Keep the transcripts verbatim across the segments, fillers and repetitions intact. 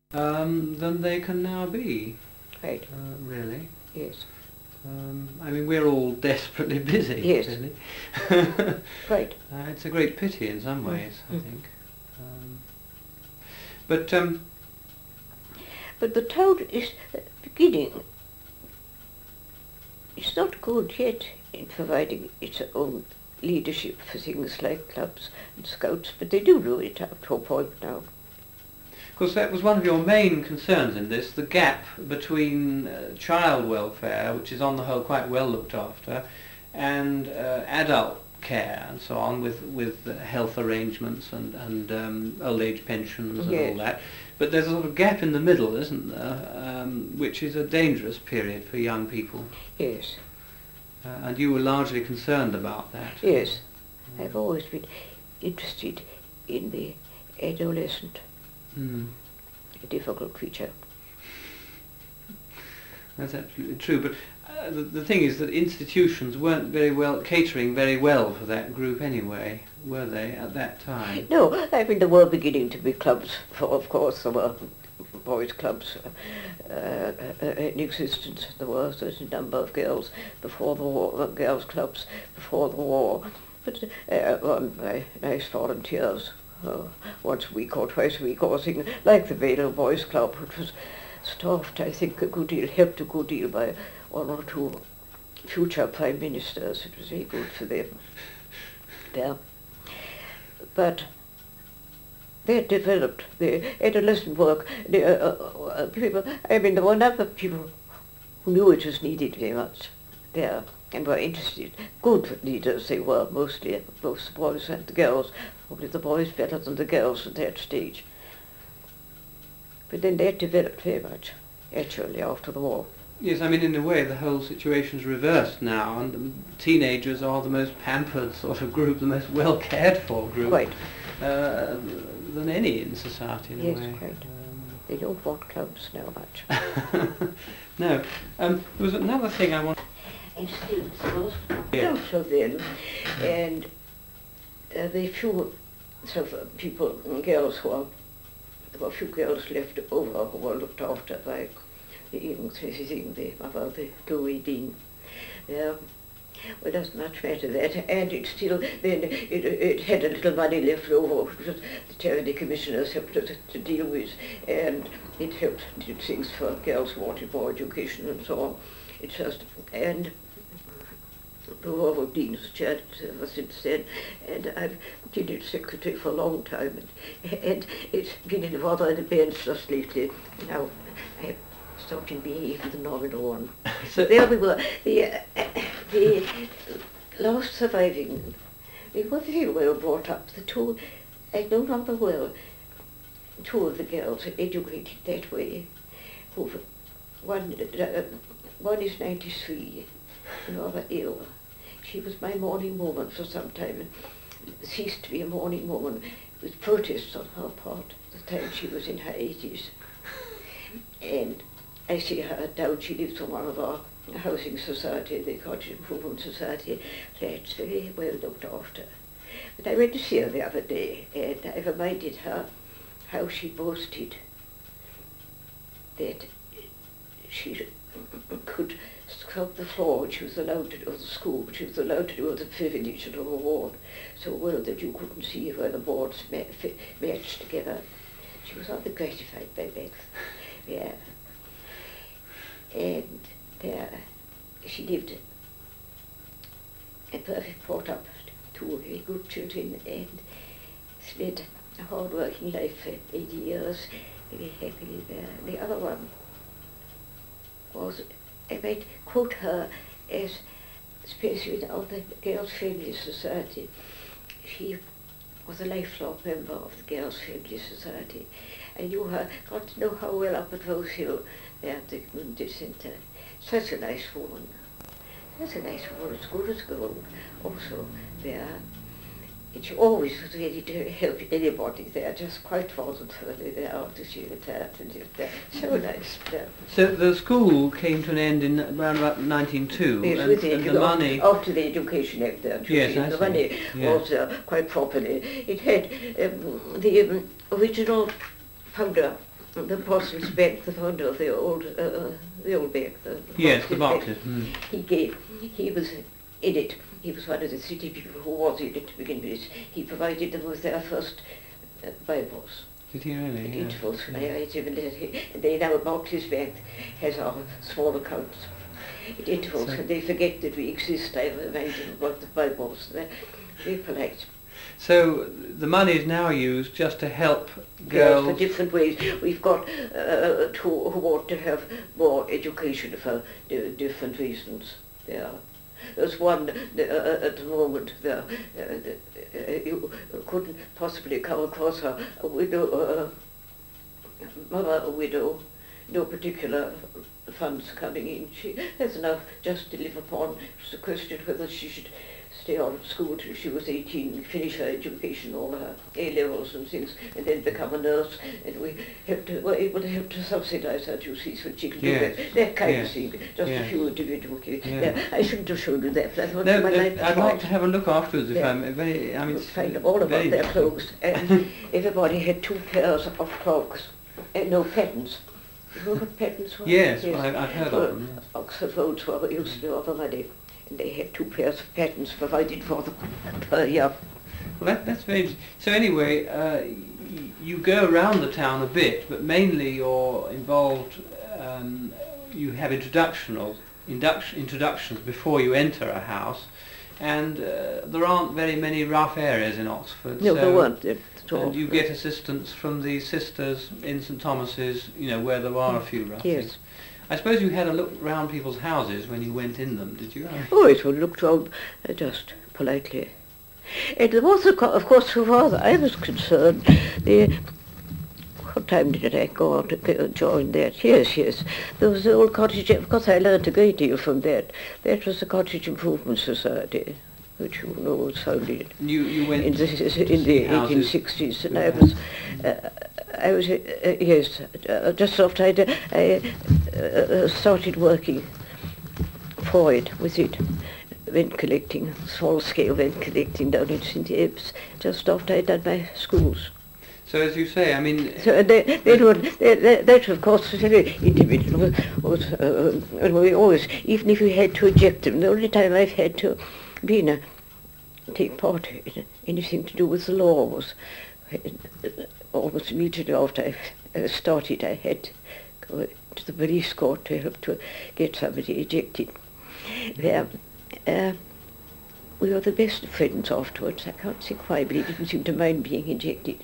um, than they can now be. Right. Uh, really. Yes. Um, I mean, we're all desperately busy. Yes. Really. Right. Uh, it's a great pity in some ways, mm. I think. Um, but um, but the town is beginning. It's not good yet in providing its own leadership for things like clubs and scouts, but they do do it up to a point now. Of course, that was one of your main concerns in this, the gap between uh, child welfare, which is on the whole quite well looked after, and uh, adult care and so on, with with uh, health arrangements and and um, old age pensions and yes. all that. But there's a sort of gap in the middle, isn't there, um, which is a dangerous period for young people. Yes. Uh, and you were largely concerned about that. Yes. Mm. I've always been interested in the adolescent. Mm. A difficult creature. That's absolutely true, but uh, the, the thing is that institutions weren't very well, catering very well for that group anyway, were they, at that time? No, I mean there were beginning to be clubs, for, of course there were boys' clubs uh, uh, in existence. There were a certain number of girls before the war, uh, girls' clubs before the war, but uh, run by nice volunteers. Uh, once a week or twice a week or something, like the Vale Boys Club, which was staffed, I think, a good deal, helped a good deal by one or two future prime ministers. It was very good for them there. But they developed the adolescent work. The, uh, uh, people, I mean, there were a number of people who knew it was needed very much there and were interested. Good leaders they were, mostly, both the boys and the girls. Probably the boys better than the girls at that stage. But then they developed very much, actually, after the war. Yes, I mean, in a way, the whole situation's reversed now, and the teenagers are the most pampered sort of group, the most well cared for group. Quite. Uh, than any in society, in yes, a way. Quite. Um, they don't want clubs now much. No. Um, there was another thing I wanted... And still, suppose, yeah. also then, and uh, the few sort of people, girls who are, there were a few girls left over who were looked after by the thing, the mother, the Louis Dean. Yeah. Well, it doesn't much matter that, and it still, then it, it had a little money left over, which was the charity commissioners helped to, to deal with, and it helped do things for girls who wanted more education and so on. It just, and the Royal Dean's charity ever since then, and I've been its secretary for a long time, and, and it's been in rather an advance just lately. Now, I stopped being even the nominal one. So there we were. The, uh, the last surviving, we were very well brought up. The two, I know rather well, two of the girls are educated that way. Who, one, uh, one is ninety-three, rather ill. She was my morning woman for some time and ceased to be a morning woman with protests on her part at the time she was in her eighties. And I see her down, she lives in one of our housing society, the Cottage Improvement Society, flats very well looked after. But I went to see her the other day, and I reminded her how she boasted that she could scrub the floor, which she was allowed to do, of the school, which she was allowed to do as a privilege and a reward, so well that you couldn't see where the boards ma matched together. She was rather gratified by that. Yeah. And there, she lived a perfect brought up two very good children and led a hard-working life for eighty years, very happily there. The other one was, I might quote her as, especially now the Girls' Family Society, she was a lifelong member of the Girls' Family Society. I knew her, got to know her well up at Rose Hill, there at the community centre. Such a nice woman. Such a nice woman, as good as gold. Also there. And she always was ready to help anybody there, just quite voluntarily there after she retired and just there. So nice. Yeah. So the school came to an end in around about nineteen oh two, yes, and, with the, and the money... After the Education Act there, yes, I the see. money yes. was uh, quite properly. It had um, the um, original founder the Boston's back, the founder of the old, uh, the old bank, the Yes, the Barclays Barclays. Bank, Mm. he gave, he was in it. He was one of the city people who was in it to begin with. He provided them with their first uh, Bibles. Did he really? At Yeah. intervals, Yeah. I, I even did. And they now Barclays Bank has our small accounts at intervals, So- and they forget that we exist. I remind them about the Bibles. They're very polite. So the money is now used just to help Yes, girls. for different ways. We've got uh, two who want to have more education for di- different reasons. There. There's one uh, at the moment there. Uh, uh, you couldn't possibly come across her, a widow, uh, mother, a widow, no particular funds coming in. She has enough just to live upon. It's a question whether she should stay out of school till she was eighteen and finish her education, all her A-levels and things, and then become a nurse, and we have to, were able to help to subsidize her duties when she could Yes. do that, that kind Yes. of thing, just Yes. a few individual cases. Yeah. Yeah, I shouldn't have shown you that, but I thought No, you might no, like I'd to like try to it. have a look afterwards if Yeah. I'm very, I mean, You'll it's find all about very their interesting. clothes, and everybody had two pairs of clogs, uh, no patterns. You know what patterns were? Yes, well, I've, I've heard Well, of them. Yes. Oxford Roads were used to offer money, and they had two pairs of patterns provided for them per year. Well, that, that's very interesting. So anyway, uh, y- you go around the town a bit, but mainly you're involved, um, you have introductional, induction, introductions before you enter a house, and uh, there aren't very many rough areas in Oxford. No, so, there weren't there at all. And you get assistance from the sisters in St Thomas's, you know, where there are a few rough Yes. things. I suppose you had a look round people's houses when you went in them, did you? Oh, it would look round uh, just politely. And there was, a co- of course, so far as I was concerned, the, what time did I go out to go join that? Yes, yes. There was the old cottage, of course I learned a great deal from that. That was the Cottage Improvement Society, which you know was founded You you went in the, in the houses. eighteen sixties, and I was, uh, I was, uh, uh, yes, uh, just after I, did- I uh, started working for it, with it, rent collecting, small scale rent collecting down in Saint Ebbs, just after I'd done my schools. So as you say, I mean, So they, they would, they, they, that of course was very individual, was, uh, and we always, even if we had to eject them, the only time I've had to be in a, take part in anything to do with the law was uh, almost immediately after I uh, started, I had to go to the police court to help to get somebody ejected. There, uh, we were the best of friends afterwards. I can't think why, but he didn't seem to mind being ejected.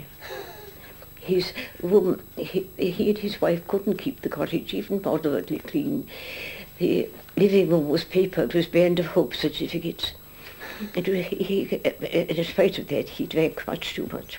His room, he, he and his wife couldn't keep the cottage even moderately clean. The living room was papered with Band of Hope certificates. And he, he, in spite of that, he drank much too much.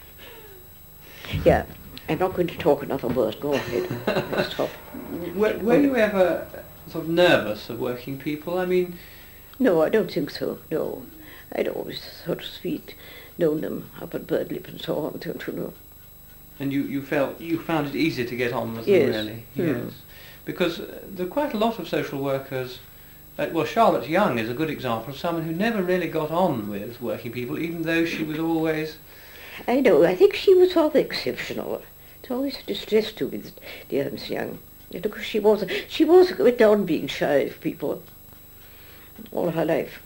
Yeah, I'm not going to talk another word. Go ahead. Let's stop. were, were you ever sort of nervous of working people? I mean, No, I don't think so, no. I'd always sort of sweet known them up at Birdlip and so on, don't you know? and you, you felt you found it easier to get on with Yes. them, really. Hmm. Yes, because uh, there are quite a lot of social workers. Uh, well, Charlotte Young is a good example of someone who never really got on with working people, even though she was always. I know, I think she was rather exceptional. It's always a distress to me, dear Miss Young. Because she was, she was went on being shy of people all her life.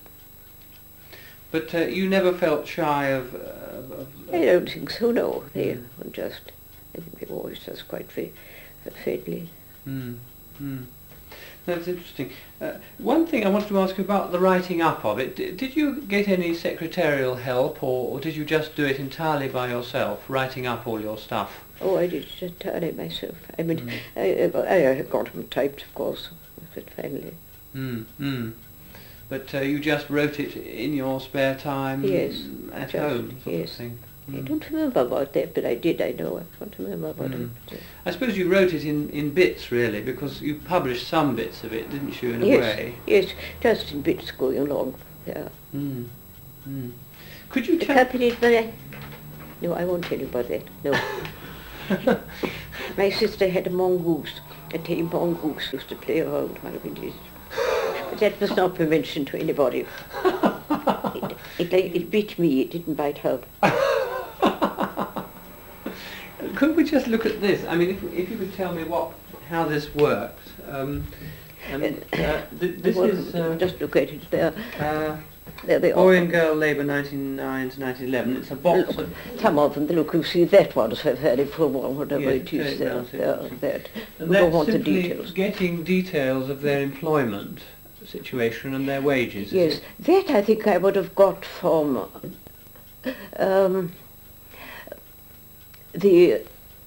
But uh, you never felt shy of. Uh, of, of I don't think so, no. They Mm. were just, I think they were always just quite fri- friendly. Mm, mm. That's interesting. Uh, one thing I wanted to ask you about the writing up of it. D- did you get any secretarial help, or, or did you just do it entirely by yourself, writing up all your stuff? Oh, I did it entirely myself. I mean, Mm. I, I, I got them typed, of course, but finally. Mm, mm. But uh, you just wrote it in your spare time Yes, at just- home, sort yes. of thing. I Mm. don't remember about that, but I did, I know. I don't remember about Mm. it. I suppose you wrote it in, in bits, really, because you published some bits of it, didn't you, in a Yes, way? yes, just in bits going along. Yeah. Mm. Mm. Could you tell... Accompanied by... No, I won't tell you about that. No. My sister had a mongoose, a tame mongoose, used to play around one of it. But that must not be mentioned to anybody. It, it, it bit me, it didn't bite her. Could we just look at this? I mean, if, if you could tell me what how this works. Um, and, uh, th this well, is uh, just look at it there. uh, There they Boy are. and Girl Labour ninety-nine to nineteen eleven. It's a box of... Some of them, look, you see that one's a very full one, whatever Yes, it is very there. well, there yes. that. And We don't that's want the simply details. getting details of their employment situation and their wages. is Yes, it? that I think I would have got from um, the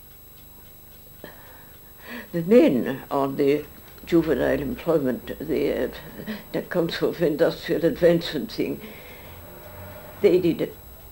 the men on the juvenile employment, the, uh, the Council of Industrial Advancement thing. They did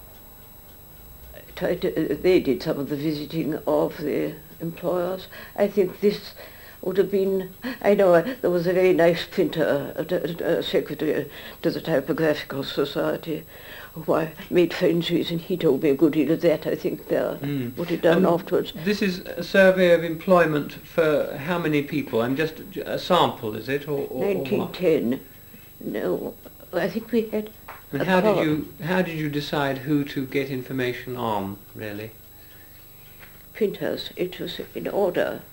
try to, uh, they did some of the visiting of the employers. I think this would have been, I know uh, there was a very nice printer, uh, uh, secretary to the Typographical Society, who I made friends with, and he told me a good deal of that, I think, there, Mm. what he'd done And afterwards. This is a survey of employment for how many people? I'm just a sample, is it, or, or, or nineteen what? ten, no, I think we had And a how did car. you how did you decide who to get information on, really? printers. It was in order.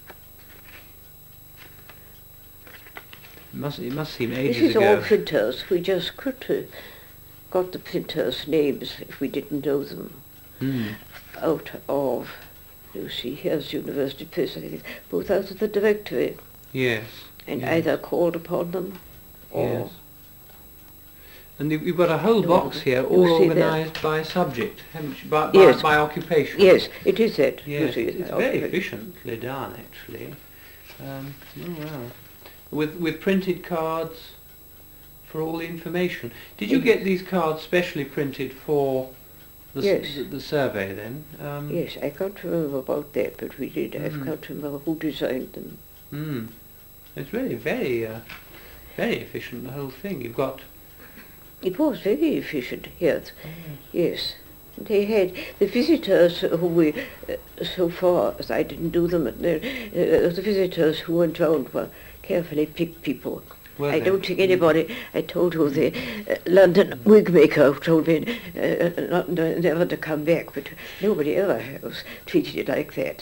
It must it must seem This ages is ago. all printers. We just could have got the printers' names if we didn't know them Mm. out of, you see, here's University Press, I think, both out of the directory, Yes. and yes. either called upon them or... Yes. And you- you've got a whole No, box here, you all see there. organised by subject, haven't you? By, by, Yes. by occupation. Yes, it is that. you Yes, see, it's, it's very okay. efficiently done, actually. Um, oh wow. With with printed cards for all the information. Did you Yes. get these cards specially printed for the, s- Yes. the, the survey then? Um, Yes, I can't remember about that, but we did. I Mm. can't remember who designed them. Mm. It's really very, uh, very efficient, the whole thing. You've got... It was very efficient, yes. Yes. They had the visitors who we, uh, so far as I didn't do them, uh, uh, the visitors who went round were carefully picked people. were I they? don't think anybody, I told you the uh, London wig maker told me uh, not, no, never to come back, but nobody ever was treated it like that.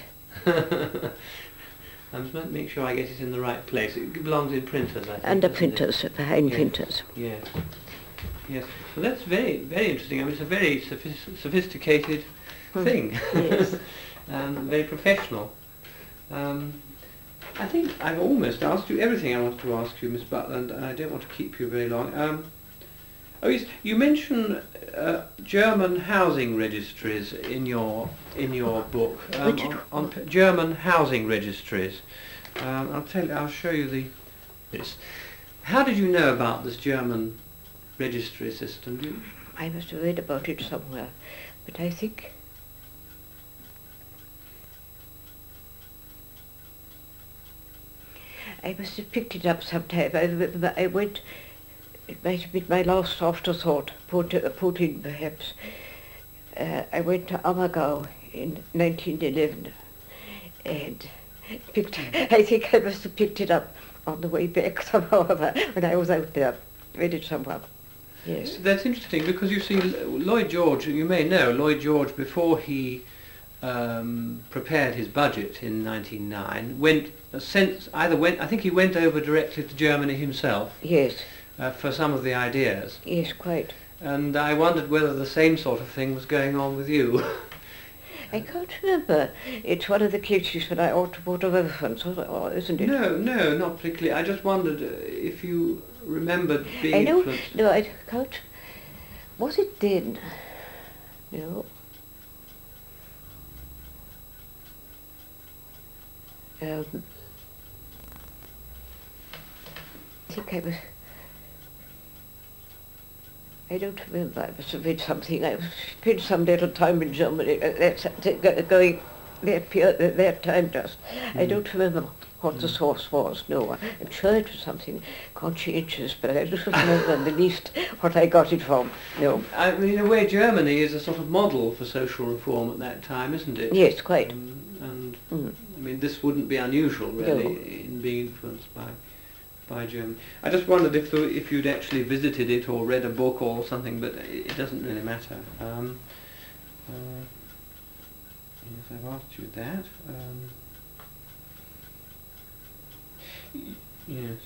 I must ma- make sure I get it in the right place. It belongs in printers, I think. Under doesn't it? printers, behind Yes. printers. Yes. Yes. Well, that's very, very interesting. I mean, it's a very sophis- sophisticated Hmm. thing. Yes. um, very professional. Um, I think I've almost asked you everything I wanted to ask you, Miss Butland, and I don't want to keep you very long. Um, oh yes, you mention uh, German housing registries in your in your book. Um, Which- on, on p- German housing registries. Um, I'll tell you. I'll show you the this. How did you know about this German registry system? Do you, I must have read about it somewhere, but I think I must have picked it up sometime. I remember I went, it might have been my last afterthought, put, uh, put in perhaps. Uh, I went to Ammergau in nineteen eleven and picked, I think I must have picked it up on the way back somehow or other when I was out there. Read it somewhere. Yes. That's interesting because you see, L- Lloyd George, you may know, Lloyd George, before he um, prepared his budget in nineteen oh nine, went, uh, sent, either went, I think he went over directly to Germany himself Yes. uh, for some of the ideas. Yes, quite. And I wondered whether the same sort of thing was going on with you. I can't remember. It's one of the cases when I ought to put a reference, or isn't it? No, no, not particularly. I just wondered uh, if you remembered being I know. influenced. No, I can't. Was it then? No. Um, I think I was. I don't remember. I must have read something. I spent some little time in Germany. Uh, that's uh, go- going that period, uh, that time just. I Mm. don't remember what the Mm. source was. No, I'm sure it was something conscientious, but I don't remember in the least what I got it from. No. I mean, in a way, Germany is a sort of model for social reform at that time, isn't it? Yes, quite. Um, and Mm. I mean, this wouldn't be unusual, really, No. in being influenced by by Germany. I just wondered if the, if you'd actually visited it or read a book or something, but it, it doesn't really matter. Um, uh, Yes, I've asked you that. Um, y- yes.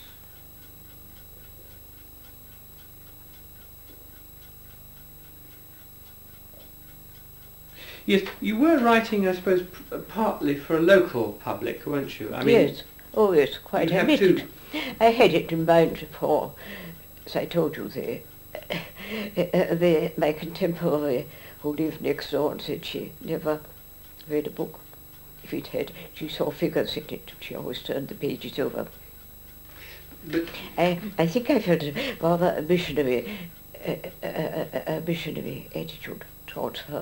Yes, you were writing, I suppose, p- uh, partly for a local public, weren't you? I mean, Yes, oh yes, quite. you I have admit two. it. I had it in mind for, as I told you, the, uh, the my contemporary who lived next door and said she never read a book. If it had, she saw figures in it. She always turned the pages over. But I, I think I felt rather a missionary, a, a, a, a missionary attitude towards her.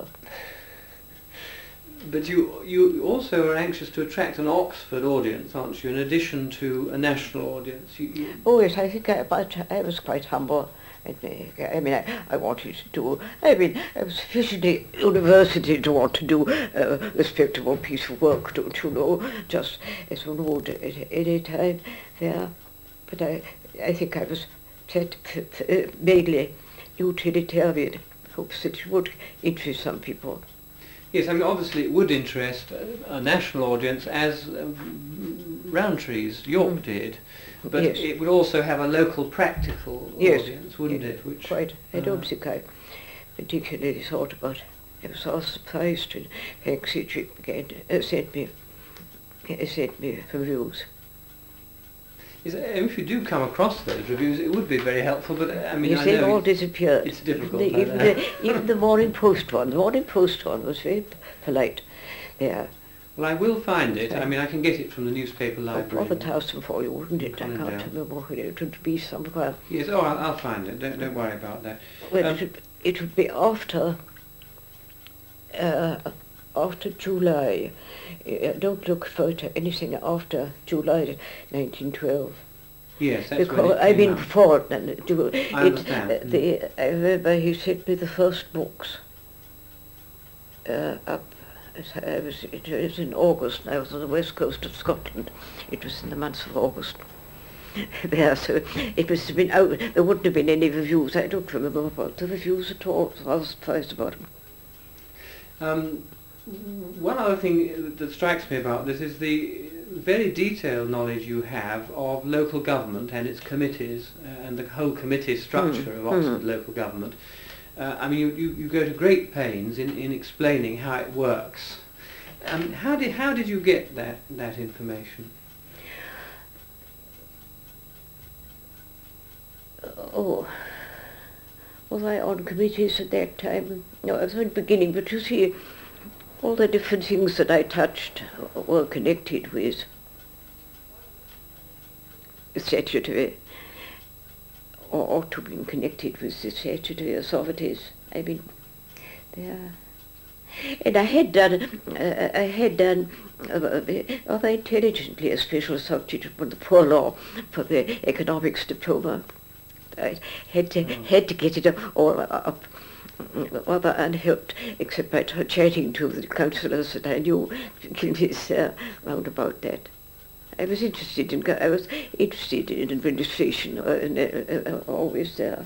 but you you also are anxious to attract an Oxford audience, aren't you? In addition to a national audience. You, you, Oh yes, I think I, but I was quite humble. And, uh, I mean, I, I wanted to do, I mean, I was sufficiently university to want to do a respectable piece of work, don't you know, just as one would at any time there. But I, I think I was set, uh, mainly utilitarian, hopes that it would interest some people. yes, I mean, obviously it would interest a, a national audience, as um, Roundtree's York Mm. did, but Yes. it would also have a local practical Yes. audience, wouldn't Yeah, it? Which Quite. I uh, don't think I particularly thought about. I was all surprised when Hank Sidgwick began to uh, send me, uh, sent me reviews. Is, if you do come across those reviews, it would be very helpful. But uh, I mean, Yes, I they know all it's- disappeared. it's difficult, Even I the, even, know. the, even the Morning Post one. The Morning Post one was very p- polite. Yeah. Well, I will find it. I Okay. mean, I can get it from the newspaper I'll library. probably house them for you, wouldn't it? I Colin can't Dale. remember where it would be somewhere. Yes, oh, I'll, I'll find it. Don't, don't worry about that. Well, Um, it, would, it would be after, uh, after July. Uh, don't look for it, anything after July nineteen twelve. Yes, that's when Because it I came mean out. before then. It, it, I understand. uh, the, I remember he sent me the first books. Uh, up, as I was, it was in August, and I was on the west coast of Scotland. It was in the month of August. There, so it must have been out. There wouldn't have been any reviews. I don't remember about the reviews at all. So I was surprised about them. Um, one other thing that strikes me about this is the very detailed knowledge you have of local government and its committees uh, and the whole committee structure Mm. of Oxford Mm. local government. Uh, I mean, you, you, you go to great pains in, in explaining how it works. Um, how did how did you get that that information? Oh, was I on committees at that time? No, I was at the beginning, but you see, all the different things that I touched were connected with statutory, or ought to be connected with the statutory authorities. I mean, there. And I had done, uh, I had done uh, rather intelligently a special subject on the poor law for the economics diploma. I had to, Mm. had to get it all up rather unhelped, except by t- chatting to the councillors that I knew this, uh, round about that. I was interested in, I was interested in administration, uh, and, uh, uh, always there.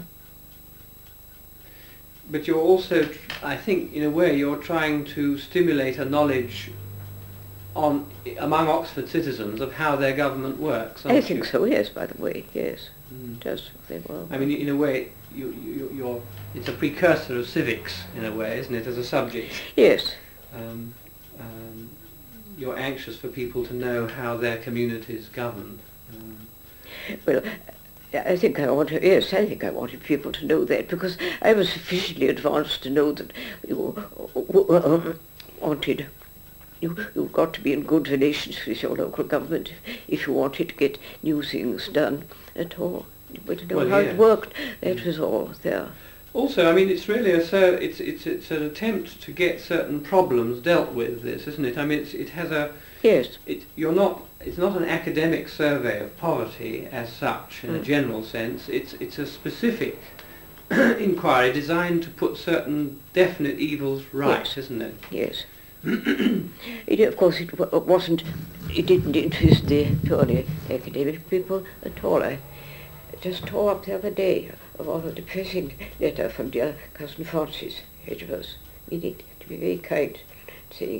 But you're also, tr- I think, in a way, you're trying to stimulate a knowledge on among Oxford citizens of how their government works. I aren't think you? so, yes, by the way, yes. Mm. Just they were. I mean, in a way, you, you, you're, it's a precursor of civics, in a way, isn't it, as a subject? Yes, Um, um, you're anxious for people to know how their communities govern. Um, well, I think I wanted, yes, I think I wanted people to know that, because I was sufficiently advanced to know that you uh, wanted, you, you've got to be in good relations with your local government if you wanted to get new things done at all. But to know Well, how yeah. it worked, that was all there. Also, I mean, it's really a so it's it's it's an attempt to get certain problems dealt with. This, isn't it? I mean, it's, it has a Yes, it you're not it's not an academic survey of poverty as such in a Mm. general sense. It's it's a specific inquiry designed to put certain definite evils right, Yes. isn't it? yes. It, of course, it wa- wasn't, it didn't interest the purely academic people at all. I just tore up the other day a rather depressing letter from dear cousin Francis Hedgeworth, meaning to be very kind, saying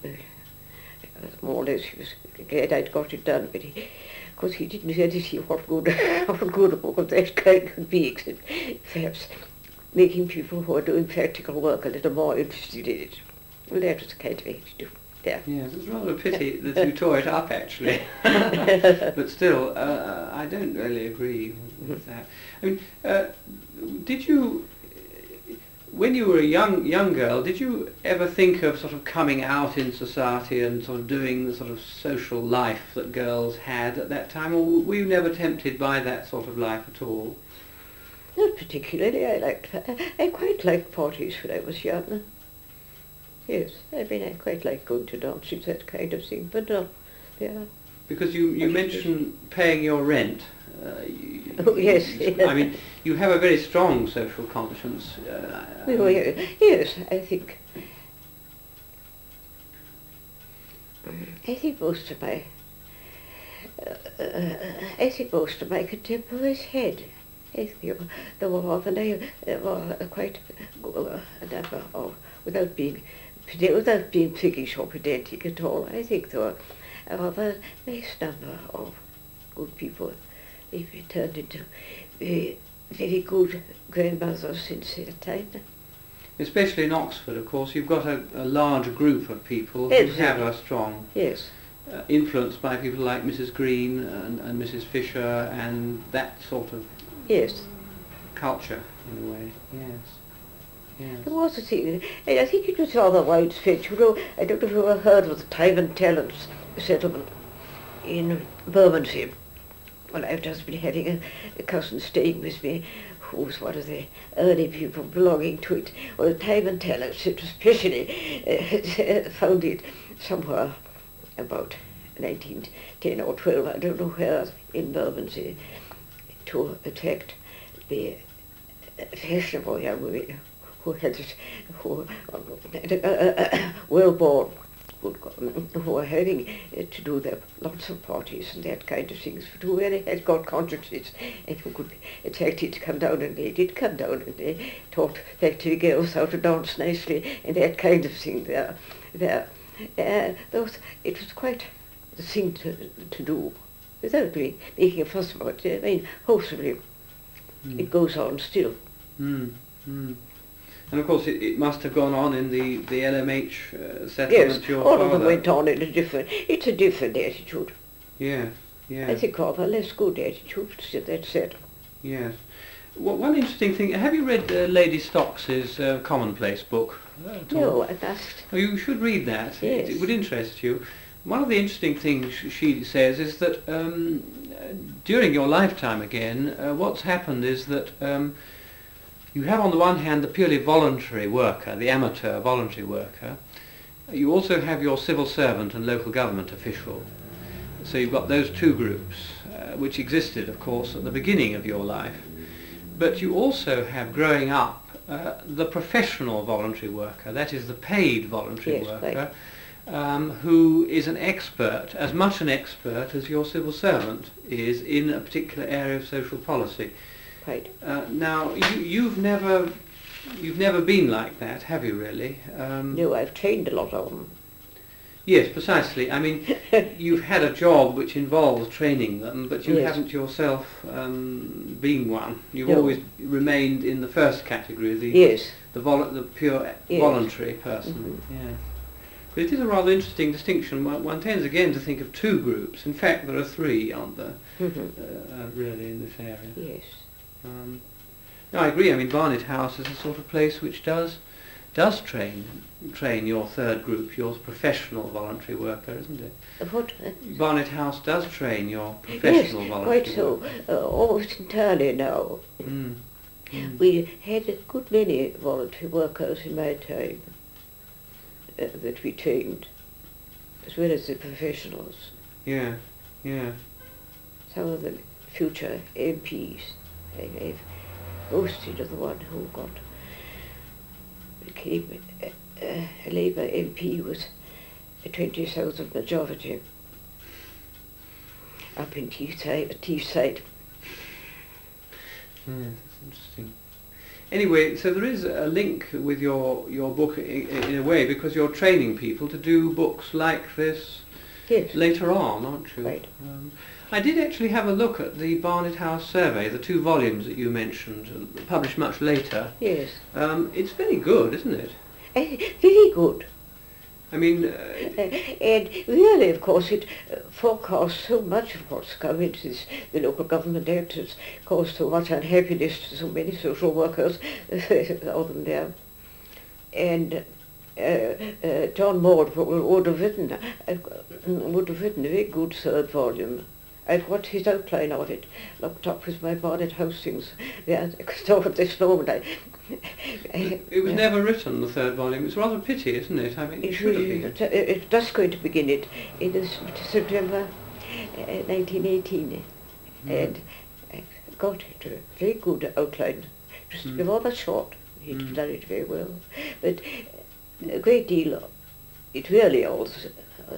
uh, more or less he was glad I'd got it done, but he, because he didn't really see what good, what good a book of that kind could be, except perhaps making people who are doing practical work a little more interested in it. Well, that was the kind of thing to do. Yeah. Yes, it's rather a pity that you tore it up, actually. But still, uh, I don't really agree with that. I mean, uh, did you, when you were a young young girl, did you ever think of sort of coming out in society and sort of doing the sort of social life that girls had at that time, or were you never tempted by that sort of life at all? Not particularly. I liked. I quite liked parties when I was young. Yes, I mean, I quite like going to dances, that kind of thing, but uh, yeah. Because you, you mentioned paying your rent. Uh, you, Oh, yes. you, I mean, you have a very strong social conscience. Uh, Well, yeah, yes, I think. I think most of my. Uh, uh, I think most of my contemporaries had. I think there were more than I. There were quite a number of, without being. Without being piggish or pedantic at all, I think there were a rather nice number of good people. They've turned into very, very good grandmothers since their time. Especially in Oxford, of course, you've got a, a large group of people who Yes. have a strong Yes. uh, influence by people like Missus Green and, and Missus Fisher and that sort of Yes. culture, in a way. Yes. Yes. There was a thing, and I think it was rather widespread. You know, I don't know if you ever heard of the Time and Talents settlement in Bermondsey. Well, I've just been having a, a cousin staying with me who was one of the early people belonging to it. Well, the Time and Talents, it was especially uh, founded somewhere about nineteen ten or twelve, I don't know where, in Bermondsey, to attract the fashionable young women who had, who uh, uh, well born, who were having uh, to do their lots of parties and that kind of things, but who really had got consciences and who could be attracted to come down, and they did come down, and they taught factory girls how to dance nicely and that kind of thing there. there. Uh, those, it was quite the thing to, to do, without me making a fuss about it. I mean, wholesomely, mm. It goes on still. Mm. Mm. And of course it, it must have gone on in the, the L M H uh, settlement. Yes, your all father. of them went on in a different, it's a different attitude. Yes, yes. I think rather less good attitude, that's said. Yes. Well, one interesting thing, have you read uh, Lady Stokes's uh, Commonplace book? No, I must. Oh, you should read that. Yes. It, it would interest you. One of the interesting things she says is that um, during your lifetime again, uh, what's happened is that um, you have on the one hand the purely voluntary worker, the amateur voluntary worker. You also have your civil servant and local government official. So you've got those two groups, uh, which existed, of course, at the beginning of your life. But you also have, growing up, uh, the professional voluntary worker, that is the paid voluntary Yes, worker, um, who is an expert, as much an expert as your civil servant is in a particular area of social policy. Right. Uh, now, you, you've never, you've never been like that, have you really? Um, No, I've trained a lot of them. Yes, precisely. I mean, you've had a job which involves training them, but you Yes. haven't yourself um, been one. You've No. always remained in the first category, the Yes. the, vol- the pure Yes. voluntary person. Mm-hmm. Yeah. But it is a rather interesting distinction. One, one tends again to think of two groups. In fact, there are three, aren't there, Mm-hmm. uh, uh, really, in this area? Yes. Um, no, I agree. I mean, Barnet House is the sort of place which does does train train your third group, your professional voluntary worker, isn't it? What? Uh, Barnet House does train your professional yes, voluntary quite so. worker. Uh, almost entirely now. Mm. Mm. We had a good many voluntary workers in my time uh, that we trained, as well as the professionals. Yeah, yeah. Some of them future M Ps. I, I've hosted the one who got became a, a, a Labour M P with a twenty thousand majority up in Teesside. Teesside. Yeah, that's interesting. Anyway, so there is a link with your, your book in, in a way, because you're training people to do books like this Yes. later on, aren't you? Right. Um, I did actually have a look at the Barnet House survey, the two volumes that you mentioned, uh, published much later. Yes. Um, it's very good, isn't it? Uh, very good. I mean, Uh, uh, and really, of course, it uh, forecasts so much of what's coming to this, the local government act. It's caused so much unhappiness to so many social workers out in there. And uh, uh, John Maud would have written, uh, would have written a very good third volume. I've got his outline of it, locked up with my Barnet House things. Yeah, so at this moment I... I it was yeah. never written, the third volume. It's rather a pity, isn't it? I mean, it It should have really, been. it's, uh, it's just going to begin it in this September uh, nineteen eighteen, Mm. and I got it a very good outline. Just Mm. rather short. He'd Mm. done it very well, but a great deal. It really also. Uh,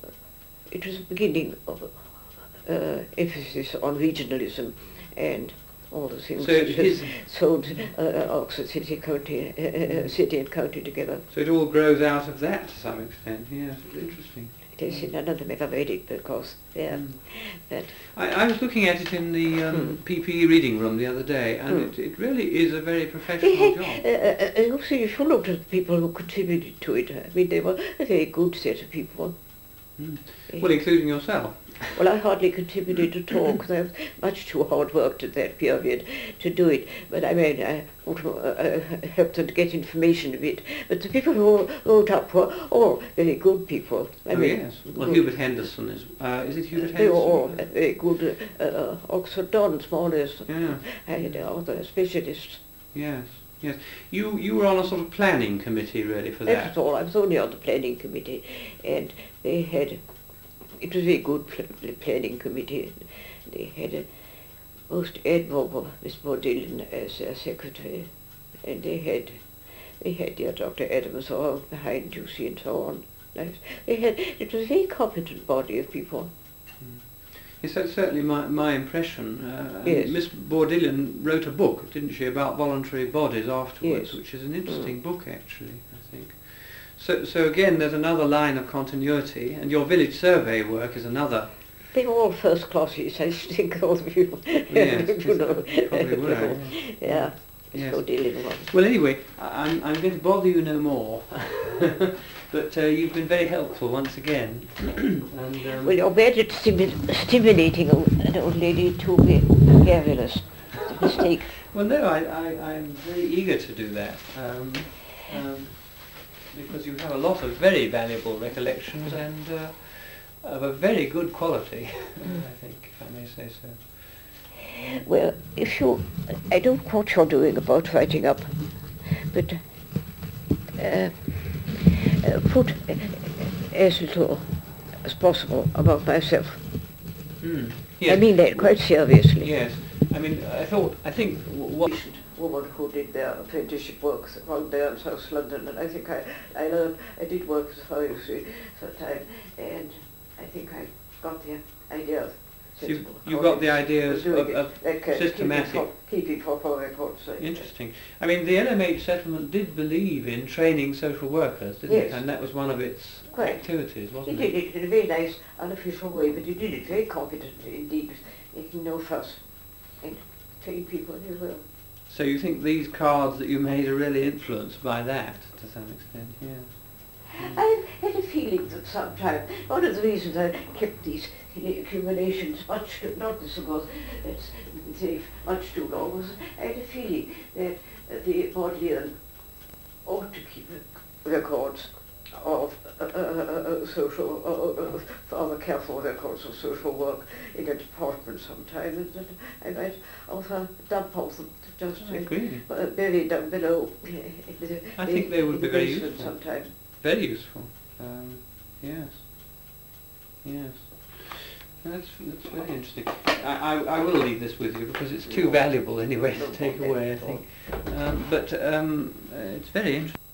it was the beginning of uh, emphasis on regionalism and all the things So that his- has sold uh, Oxford City, County, uh, uh, City and County together. So it all grows out of that to some extent. Yes, it's interesting. It is, and none of them ever made it because yeah, Mm. that I, I was looking at it in the um, Hmm. P P E reading room the other day, and Hmm. it, it really is a very they professional had. job. Uh, uh, uh, also, if you looked at the people who contributed to it, I mean, they were a very good set of people. Mm. Uh, Well, including yourself. Well, I hardly contributed at all because I was much too hard worked at that period to do it. But I mean, I uh, uh, helped them to get information a bit. But the people who wrote up were all very good people. I Oh, mean, yes. Well, good. Hubert Henderson is. Uh, is it Hubert They were all Henderson? very good uh, uh, Oxford Dons, more or less. Yeah. I had other specialists. Yes. Yes. You you were on a sort of planning committee really for That was that. all. I was only on the planning committee, and they had. It was a very good pl- planning committee. They had a most admirable Miss Maudillion as their secretary, and they had they had dear Doctor Adams all behind you, see, and so on. Nice. They had. It was a very competent body of people. Yes, that's certainly my my impression. Uh, and Yes. Miss Bordillion wrote a book, didn't she, about voluntary bodies afterwards, Yes. which is an interesting Mm. book actually, I think. So so again, there's another line of continuity, and your village survey work is another. They were all first classes, I think, all the people. Yes, you know. probably were. Yeah. yeah. Yes. So dealing with. Well, anyway, I- I'm, I'm going to bother you no more, but uh, you've been very helpful once again. and, um, Well, you're bad at stimu- stimulating an old lady to be garrulous. It's a mistake. well, no, I, I, I'm very eager to do that, um, um, because you have a lot of very valuable recollections and uh, of a very good quality, I think, if I may say so. Well, if you, I don't know what you're doing about writing up, but uh, uh, put as little as possible about myself. Mm. I Yes. mean that quite seriously. Yes. I mean, I thought, I think w- what... Woman who did their apprenticeship work around there in South London, and I think I, I learned, I did work as far as some time, and I think I got the ideas. So you, you got the ideas of, of like, uh, systematic... keeping, for, keeping proper records. Like, Interesting. I mean, the L M H settlement did believe in training social workers, didn't it? Yes. And that was one of its Quite. activities, He wasn't did it? it in a very nice, unofficial way, but he did it very competently indeed, making no fuss, and trained people very well. So you think these cards that you made are really influenced by that, to some extent, yeah. I had a feeling that sometime, one of the reasons I kept these accumulations much, not this because it's safe much too long, was I had a feeling that the Bodleian ought to keep records of uh, uh, uh, social, uh, uh, rather careful records of social work in a department sometime, and that I might offer dump off them to just I agree. uh, bury down below. I think they would in be the very basement useful. sometime. Very useful. Um, yes. Yes. That's, that's very interesting. I, I, I will leave this with you because it's too valuable anyway to take away, I think. Um, but um, uh, it's very interesting.